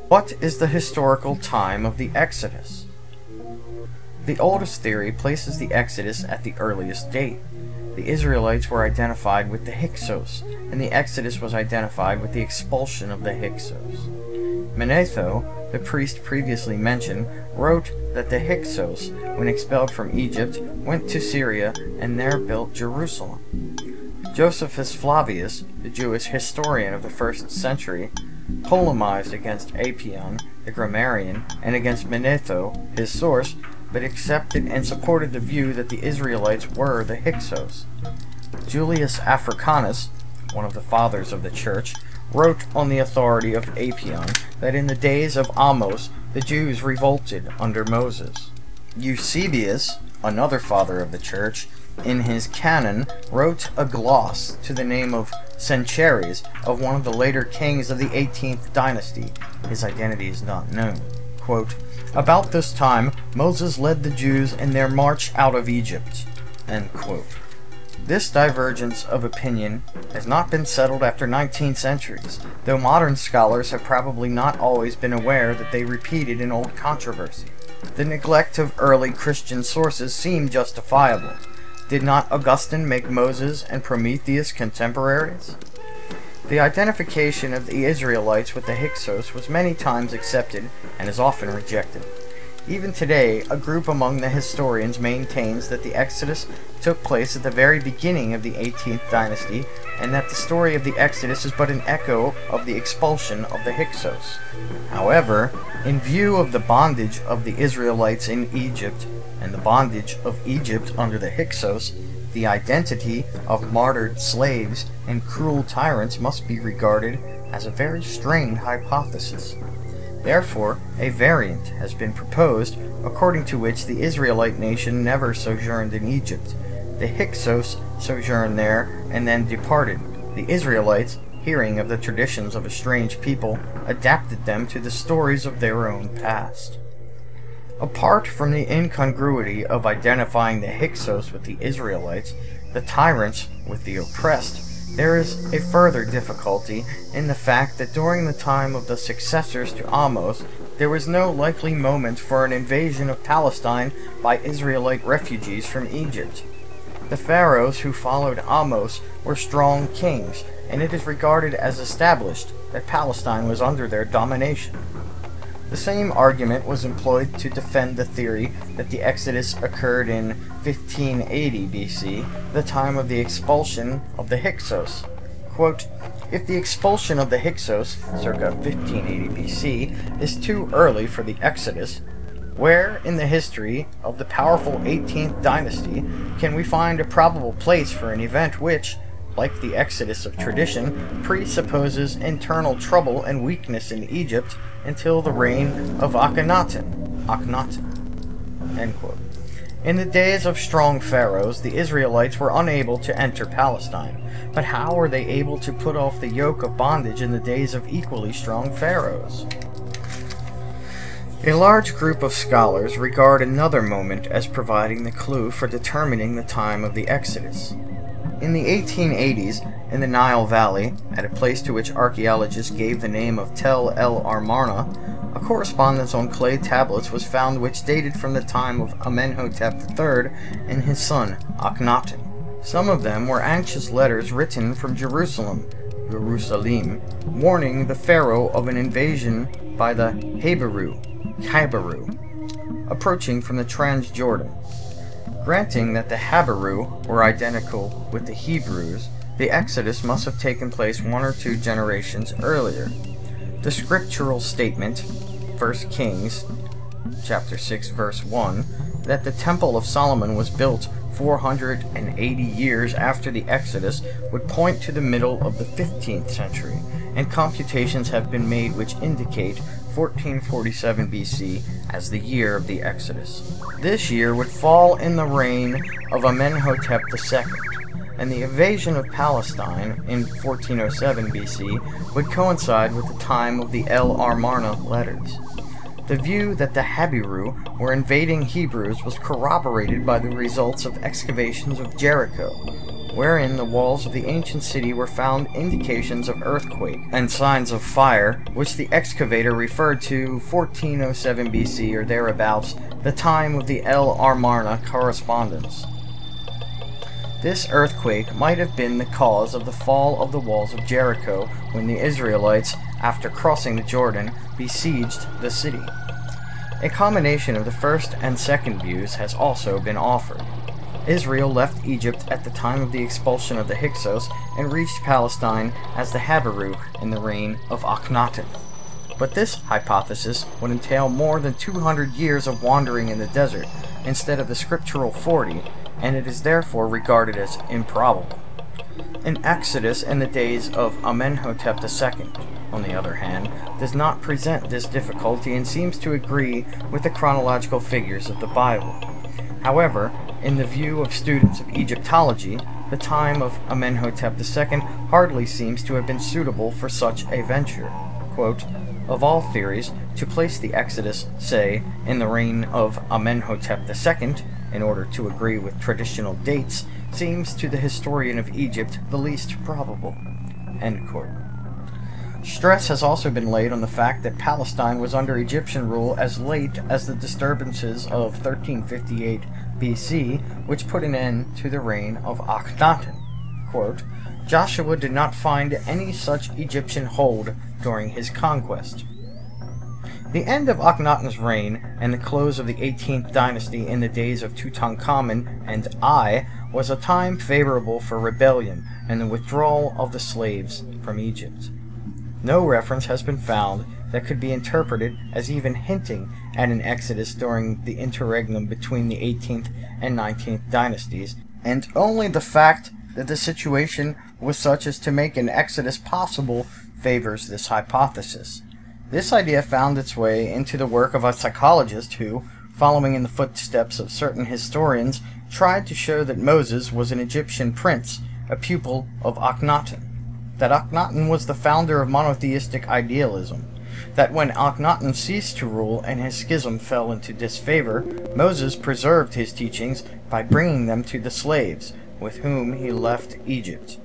What is the historical time of the Exodus? The oldest theory places the Exodus at the earliest date. The Israelites were identified with the Hyksos, and the Exodus was identified with the expulsion of the Hyksos. Manetho, the priest previously mentioned, wrote that the Hyksos, when expelled from Egypt, went to Syria and there built Jerusalem. Josephus Flavius, the Jewish historian of the 1st century, polemized against Apion, the grammarian, and against Manetho, his source, but accepted and supported the view that the Israelites were the Hyksos. Julius Africanus, one of the fathers of the church, wrote on the authority of Apion that in the days of Amos the Jews revolted under Moses. Eusebius, another father of the church, in his canon wrote a gloss to the name of Sennacherib of one of the later kings of the 18th dynasty. His identity is not known. Quote, "About this time Moses led the Jews in their march out of Egypt." End quote. This divergence of opinion has not been settled after 19 centuries, though modern scholars have probably not always been aware that they repeated an old controversy. The neglect of early Christian sources seemed justifiable. Did not Augustine make Moses and Prometheus contemporaries? The identification of the Israelites with the Hyksos was many times accepted and is often rejected. Even today, a group among the historians maintains that the Exodus took place at the very beginning of the 18th dynasty, and that the story of the Exodus is but an echo of the expulsion of the Hyksos. However, in view of the bondage of the Israelites in Egypt, and the bondage of Egypt under the Hyksos, the identity of martyred slaves and cruel tyrants must be regarded as a very strained hypothesis. Therefore, a variant has been proposed according to which the Israelite nation never sojourned in Egypt. The Hyksos sojourned there and then departed. The Israelites, hearing of the traditions of a strange people, adapted them to the stories of their own past. Apart from the incongruity of identifying the Hyksos with the Israelites, the tyrants with the oppressed, there is a further difficulty in the fact that during the time of the successors to Amos, there was no likely moment for an invasion of Palestine by Israelite refugees from Egypt. The pharaohs who followed Amos were strong kings, and it is regarded as established that Palestine was under their domination. The same argument was employed to defend the theory that the Exodus occurred in 1580 BC, the time of the expulsion of the Hyksos. Quote, "If the expulsion of the Hyksos, circa 1580 BC, is too early for the Exodus, where in the history of the powerful 18th dynasty can we find a probable place for an event which, like the Exodus of tradition, presupposes internal trouble and weakness in Egypt until the reign of Akhenaten." End quote. In the days of strong pharaohs, the Israelites were unable to enter Palestine, but how were they able to put off the yoke of bondage in the days of equally strong pharaohs? A large group of scholars regard another moment as providing the clue for determining the time of the Exodus. In the 1880s, in the Nile Valley, at a place to which archaeologists gave the name of Tel El Amarna, a correspondence on clay tablets was found which dated from the time of Amenhotep III and his son, Akhenaten. Some of them were anxious letters written from Jerusalem, warning the pharaoh of an invasion by the Habiru, approaching from the Transjordan. Granting that the Habiru were identical with the Hebrews, the Exodus must have taken place 1 or 2 generations earlier. The scriptural statement, 1 Kings chapter 6 verse 1, that the Temple of Solomon was built 480 years after the Exodus would point to the middle of the 15th century, and computations have been made which indicate 1447 BC as the year of the Exodus. This year would fall in the reign of Amenhotep II, and the invasion of Palestine in 1407 BC would coincide with the time of the El Amarna letters. The view that the Habiru were invading Hebrews was corroborated by the results of excavations of Jericho, wherein the walls of the ancient city were found indications of earthquake and signs of fire, which the excavator referred to 1407 BC or thereabouts, the time of the El Amarna correspondence. This earthquake might have been the cause of the fall of the walls of Jericho when the Israelites, after crossing the Jordan, besieged the city. A combination of the first and second views has also been offered. Israel left Egypt at the time of the expulsion of the Hyksos and reached Palestine as the Habaruch in the reign of Akhenaten. But this hypothesis would entail more than 200 years of wandering in the desert instead of the scriptural 40, and it is therefore regarded as improbable. An exodus in the days of Amenhotep II, on the other hand, does not present this difficulty and seems to agree with the chronological figures of the Bible. However, in the view of students of Egyptology, the time of Amenhotep II hardly seems to have been suitable for such a venture. Quote, "Of all theories, to place the Exodus, say, in the reign of Amenhotep II, in order to agree with traditional dates, seems to the historian of Egypt the least probable." End quote. Stress has also been laid on the fact that Palestine was under Egyptian rule as late as the disturbances of 1358 BC, which put an end to the reign of Akhenaten. Quote, "Joshua did not find any such Egyptian hold during his conquest." The end of Akhenaten's reign and the close of the 18th dynasty in the days of Tutankhamun and I was a time favorable for rebellion and the withdrawal of the slaves from Egypt. No reference has been found that could be interpreted as even hinting at an exodus during the interregnum between the 18th and 19th dynasties, and only the fact that the situation was such as to make an exodus possible favors this hypothesis. This idea found its way into the work of a psychologist who, following in the footsteps of certain historians, tried to show that Moses was an Egyptian prince, a pupil of Akhenaten, that Akhenaten was the founder of monotheistic idealism, that when Akhenaten ceased to rule and his schism fell into disfavor, Moses preserved his teachings by bringing them to the slaves, with whom he left Egypt.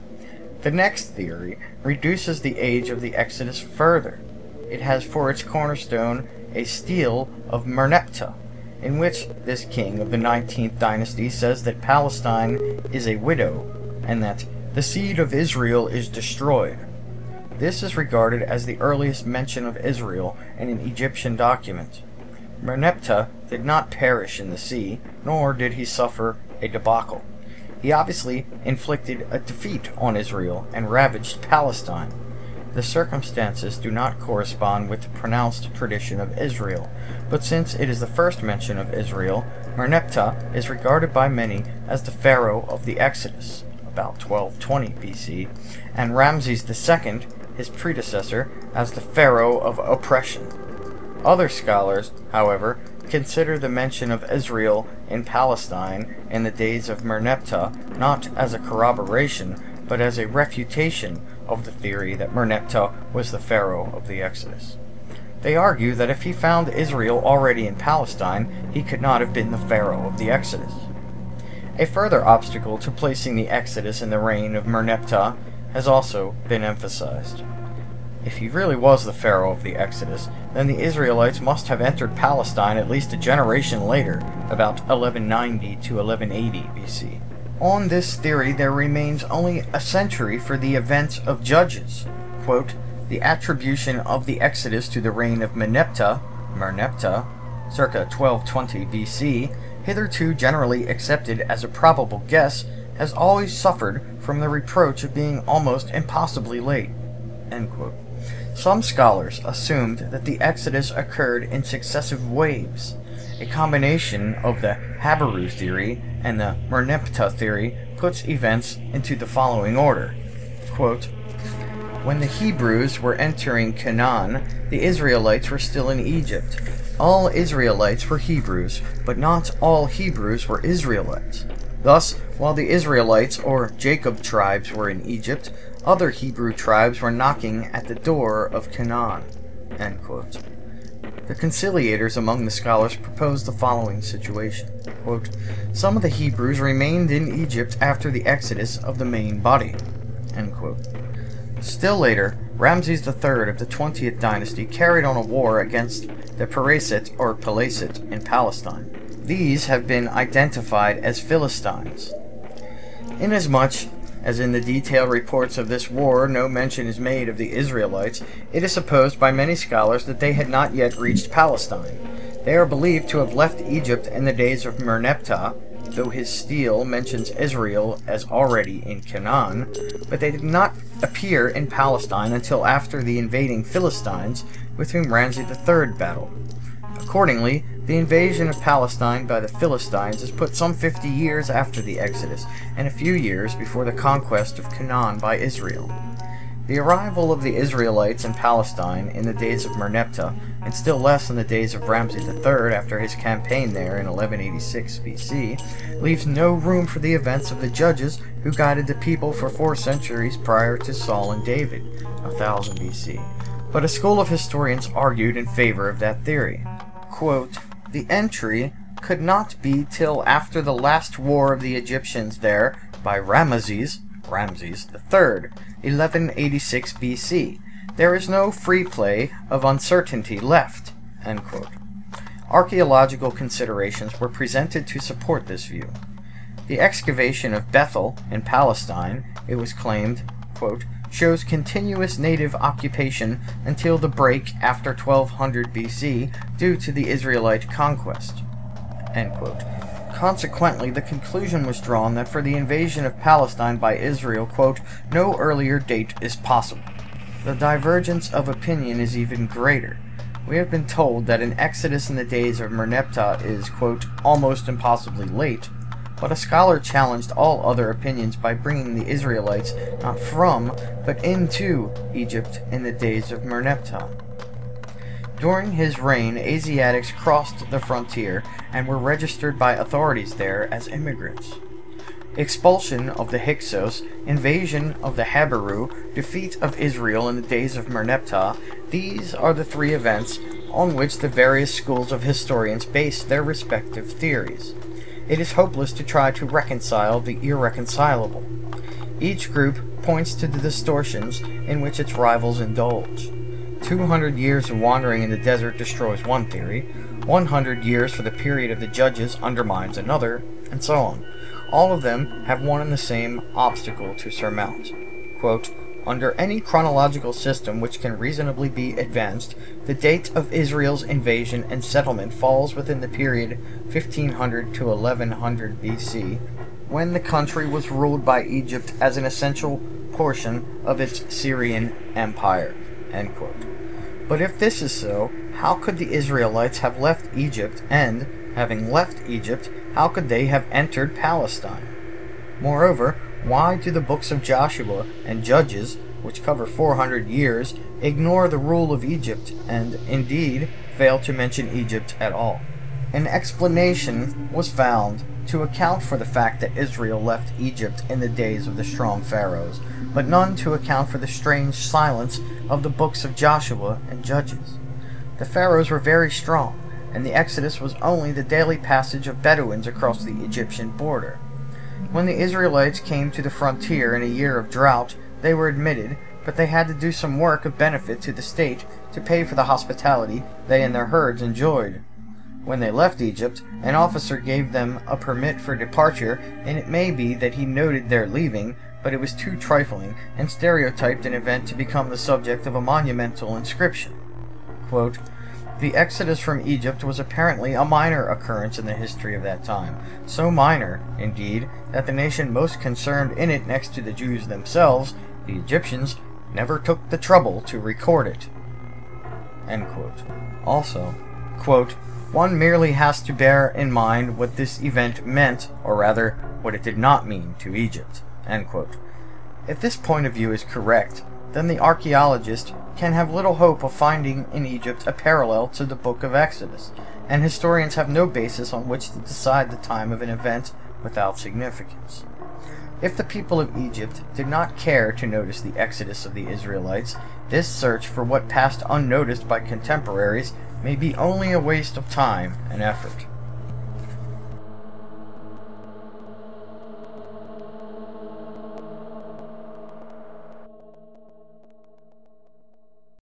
The next theory reduces the age of the Exodus further. It has for its cornerstone a stele of Merneptah, in which this king of the 19th dynasty says that Palestine is a widow, and that the seed of Israel is destroyed. This is regarded as the earliest mention of Israel in an Egyptian document. Merneptah did not perish in the sea, nor did he suffer a debacle. He obviously inflicted a defeat on Israel and ravaged Palestine. The circumstances do not correspond with the pronounced tradition of Israel, but since it is the first mention of Israel, Merneptah is regarded by many as the pharaoh of the Exodus, about 1220 BC, and Ramses II, his predecessor, as the pharaoh of oppression. Other scholars, however, consider the mention of Israel in Palestine in the days of Merneptah not as a corroboration, but as a refutation of the theory that Merneptah was the pharaoh of the Exodus. They argue that if he found Israel already in Palestine, he could not have been the pharaoh of the Exodus. A further obstacle to placing the Exodus in the reign of Merneptah has also been emphasized. If he really was the pharaoh of the Exodus, then the Israelites must have entered Palestine at least a generation later, about 1190 to 1180 BC. On this theory, there remains only a century for the events of Judges. Quote, "The attribution of the Exodus to the reign of Merneptah, circa 1220 BC, hitherto generally accepted as a probable guess, has always suffered from the reproach of being almost impossibly late." End quote. Some scholars assumed that the Exodus occurred in successive waves. A combination of the Habaru theory and the Merneptah theory puts events into the following order. Quote, "When the Hebrews were entering Canaan, the Israelites were still in Egypt. All Israelites were Hebrews, but not all Hebrews were Israelites. Thus, while the Israelites or Jacob tribes were in Egypt, other Hebrew tribes were knocking at the door of Canaan." End quote. The conciliators among the scholars proposed the following situation. Quote, some of the Hebrews remained in Egypt after the exodus of the main body. End quote. Still later, Ramses III of the 20th dynasty carried on a war against the Paresit or Pelesit in Palestine. These have been identified as Philistines. Inasmuch as in the detailed reports of this war no mention is made of the Israelites, it is supposed by many scholars that they had not yet reached Palestine. They are believed to have left Egypt in the days of Merneptah, though his stele mentions Israel as already in Canaan, but they did not appear in Palestine until after the invading Philistines with whom Ramses III battled. Accordingly, the invasion of Palestine by the Philistines is put some 50 years after the Exodus, and a few years before the conquest of Canaan by Israel. The arrival of the Israelites in Palestine in the days of Merneptah, and still less in the days of Ramses III after his campaign there in 1186 BC, leaves no room for the events of the judges who guided the people for 4 centuries prior to Saul and David, 1000 BC. But a school of historians argued in favor of that theory. Quote, the entry could not be till after the last war of the Egyptians there by Ramses III, 1186 BC. There is no free play of uncertainty left. End quote. Archaeological considerations were presented to support this view. The excavation of Bethel in Palestine, it was claimed, quote, shows continuous native occupation until the break after 1200 BC due to the Israelite conquest. End quote. Consequently, the conclusion was drawn that for the invasion of Palestine by Israel, quote, no earlier date is possible. The divergence of opinion is even greater. We have been told that an exodus in the days of Merneptah is, quote, almost impossibly late, but a scholar challenged all other opinions by bringing the Israelites not from, but into Egypt in the days of Merneptah. During his reign, Asiatics crossed the frontier and were registered by authorities there as immigrants. Expulsion of the Hyksos, invasion of the Habaru, defeat of Israel in the days of Merneptah, these are the 3 events on which the various schools of historians base their respective theories. It is hopeless to try to reconcile the irreconcilable. Each group points to the distortions in which its rivals indulge. 200 years of wandering in the desert destroys one theory, 100 years for the period of the judges undermines another, and so on. All of them have one and the same obstacle to surmount. Quote, under any chronological system which can reasonably be advanced, the date of Israel's invasion and settlement falls within the period 1500 to 1100 BC, when the country was ruled by Egypt as an essential portion of its Syrian empire. End quote. But if this is so, how could the Israelites have left Egypt, and, having left Egypt, how could they have entered Palestine? Moreover, why do the books of Joshua and Judges, which cover 400 years, ignore the rule of Egypt, and, indeed, fail to mention Egypt at all? An explanation was found to account for the fact that Israel left Egypt in the days of the strong pharaohs, but none to account for the strange silence of the books of Joshua and Judges. The pharaohs were very strong, and the Exodus was only the daily passage of Bedouins across the Egyptian border. When the Israelites came to the frontier in a year of drought, they were admitted, but they had to do some work of benefit to the state to pay for the hospitality they and their herds enjoyed. When they left Egypt, an officer gave them a permit for departure, and it may be that he noted their leaving, but it was too trifling, and stereotyped an event to become the subject of a monumental inscription. Quote, the exodus from Egypt was apparently a minor occurrence in the history of that time, so minor, indeed, that the nation most concerned in it next to the Jews themselves, the Egyptians, never took the trouble to record it. End quote. Also, quote, one merely has to bear in mind what this event meant, or rather, what it did not mean to Egypt. End quote. If this point of view is correct, then the archaeologist can have little hope of finding in Egypt a parallel to the Book of Exodus, and historians have no basis on which to decide the time of an event without significance. If the people of Egypt did not care to notice the exodus of the Israelites, this search for what passed unnoticed by contemporaries may be only a waste of time and effort.